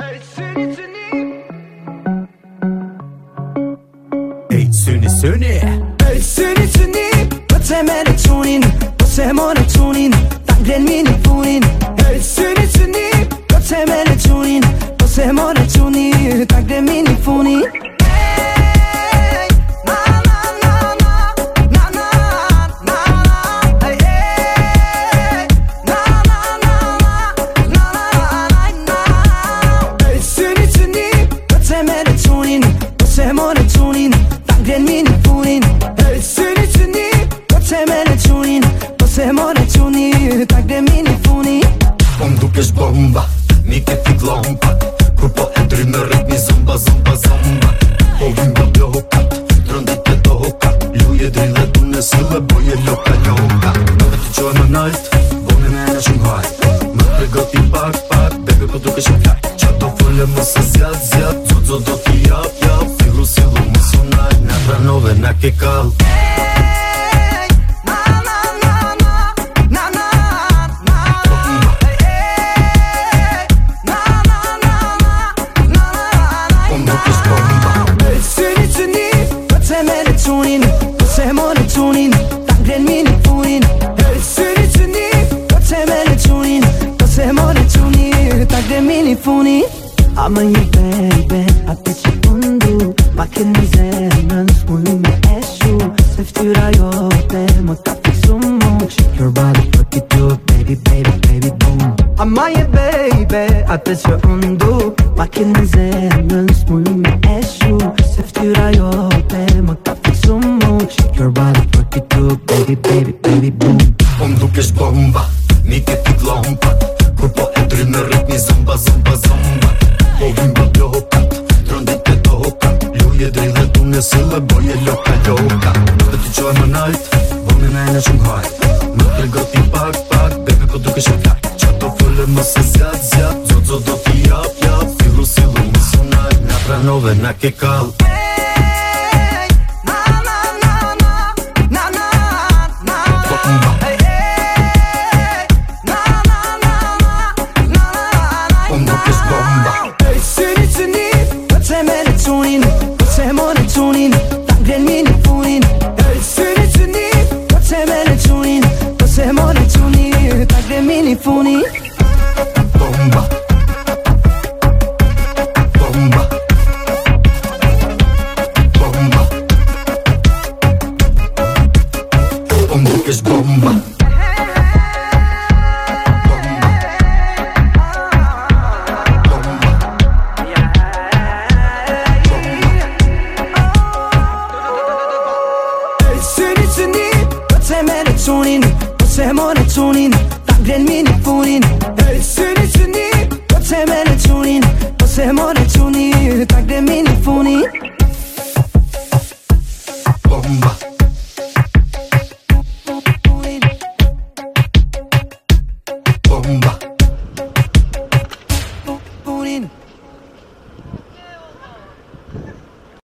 Ej, syni, syni Ej, syni, syni Pëse me në qunin Pëse mo në qunin Ta ngren mini punin Ej, syni, syni Pëse me në qunin Pëse mo në qunin Ta ngren mini punin Bomba, mi ke t'i glomba Kur po e ndry me rrit mi zomba, zomba, zomba Po vimba bloka, trondit e toka Luje drille du në sile, boje loka, loka Në të qoj më najt, boni me në shumë hajt Më pregoti pak, pak, bebe po duke shumë flaj Qa do fëlle më se zjat, zjat Zozo do t'i jap, jap Fillu, sillu, më sunaj Na pranove, na ke kall I'm on your baby, atë që pëndu Pa këndi zemrën, s'mullu me eshu Se ftyra jote, më ka fiksu mu Shake your body, fuck it up, baby, baby, baby, boom I'm on your baby, atë që pëndu Pa këndi zemrën, s'mullu me eshu Se ftyra jote, më ka fiksu mu Shake your body, fuck it up, baby, baby, baby, boom Po m'dukesh bomba, mi ke t'i glomba Kur po e ndry me rrit mi zomba, zomba, zomba Po vimba bloka, trondit e toka Luje drille du në sile, boje loka, loka Në të t'i qoj më najt, boni me në shumë hajt Më pregoti pak, pak, bebe po duke shumë flaj Qa do fëlle më se zjat, zjat Zozo do t'i jap, jap Fillu, sillu, më sunaj Na pranove, na ke kall Funi Bomba Bomba Bomba Po m'dukesh bomba Pëse mo në qunin Ta ngren mini punin Ej, syni, syni Pëse me në qunin Pëse mo në